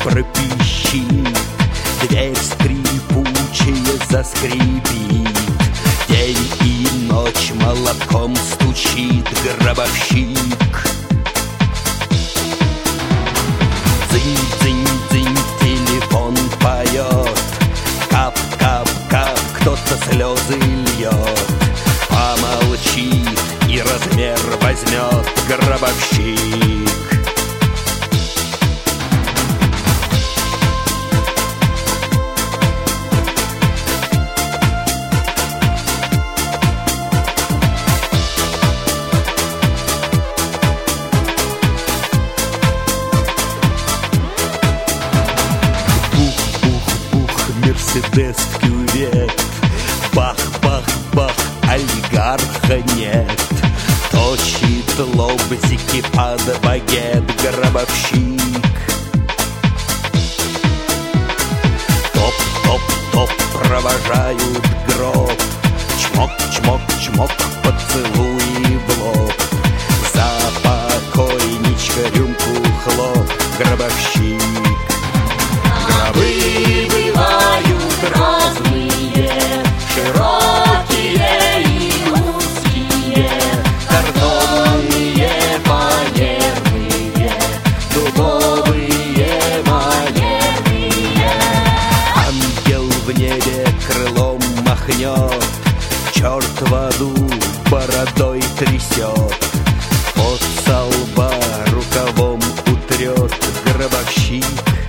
пропищит, дверь скрипучая заскрипит. День и ночь молотком стучит гробовщик. Дзынь-дзынь-дзынь, телефон поет, кап-кап-кап, кто-то слезы льет. Помолчит и размер возьмет гробовщик. Мерседес в кювет, бах-бах-бах, олигарха нет. Точит лобзики под багет гробовщик. Топ-топ-топ провожают гроб. Чмок-чмок-чмок, поцелуи в лоб. За покойничка рюмку хлоп гробовщик. Гробы бывают разные, широкие и узкие, картонные, фанерные, дубовые, манерные. Ангел в небе крылом махнет, черт в аду бородой трясет. От со лба рукавом утрет гробовщик.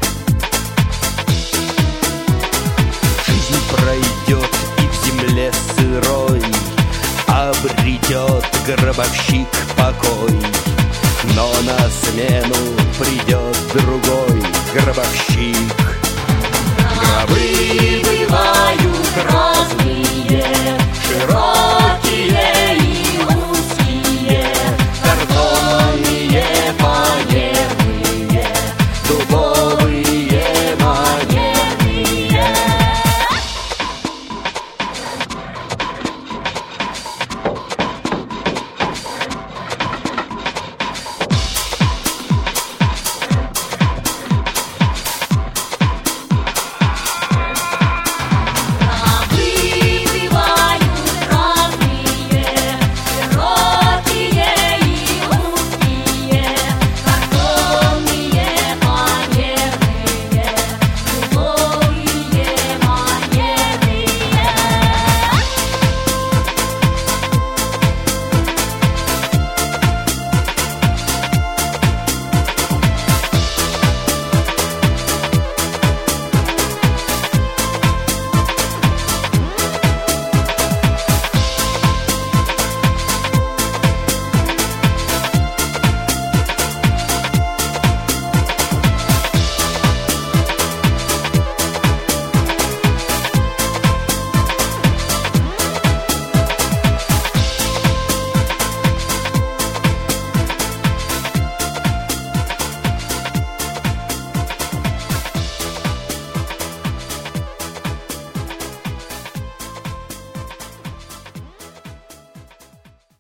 Пройдет и в земле сырой обретет гробовщик покой. Но на смену придет другой гробовщик. Гробы бывают разные, широкие